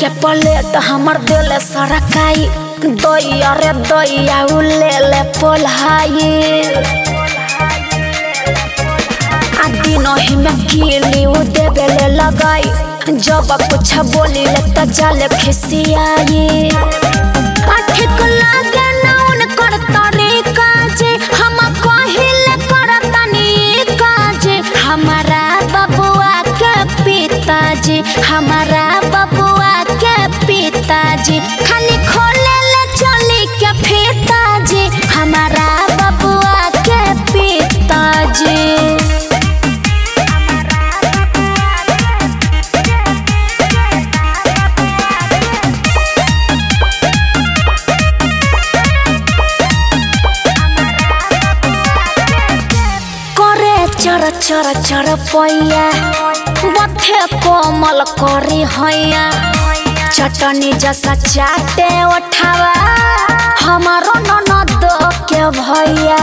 के प्लेट हमर दिल सरकाई दैया रे दैया उ ले पोल्हाई आ दिनहि में गिली उ देबे ले लगाई जब कुछ बोली ले त जाले खिसियाई आ ठीक लागे ना उनकर तरीका जे हम कहिले करतनी काजे हमारा बबुआ के पिताजी हमारा बबुआ के पिताजी खाली खोले ले चली के पिताजी हमारा बबुआ के पिताजी चर चर चर पैया बथे कोमल करी हैया चटनी जैसा चाटे उठावा हमारो ननद के भैया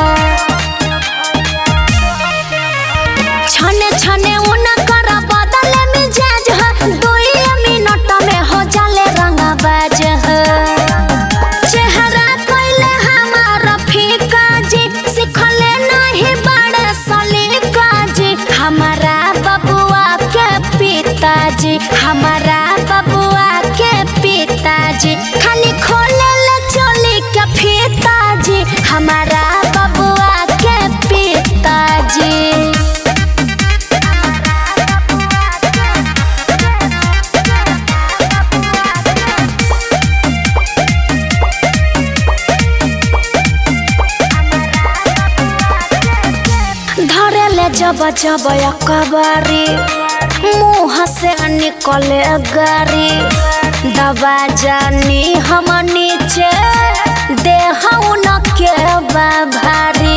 छने छने उनकर बदले मिजाज है 2 मिनट में हो जाले रंगबाज है चेहरा कइले हमारा फीका जी सिखले नहीं बड़े सलीका जी हमारा बबुआ के पिताजी हमारा बबुआ के पिताजी खाली खोले ले चली के पिताजी हमारा बबुआ के पिताजी धरे ले जब जब अकबारी मुँह से निकले गारी दबा जानी हम नीचे देह उनके भारी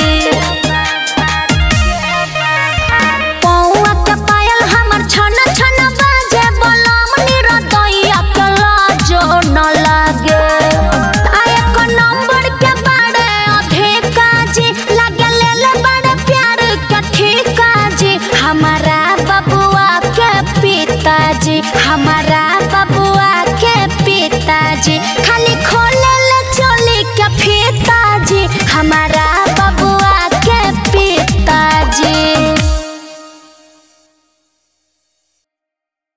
पौआ के पायल हमर छन छन बाजे बलम निरदैया के लाजो न लागे आ एक नंबर के बड़े अधिका जी लगे ले बड़े प्यार के ठीका जी हमारा बबुआ के पिताजी हमारा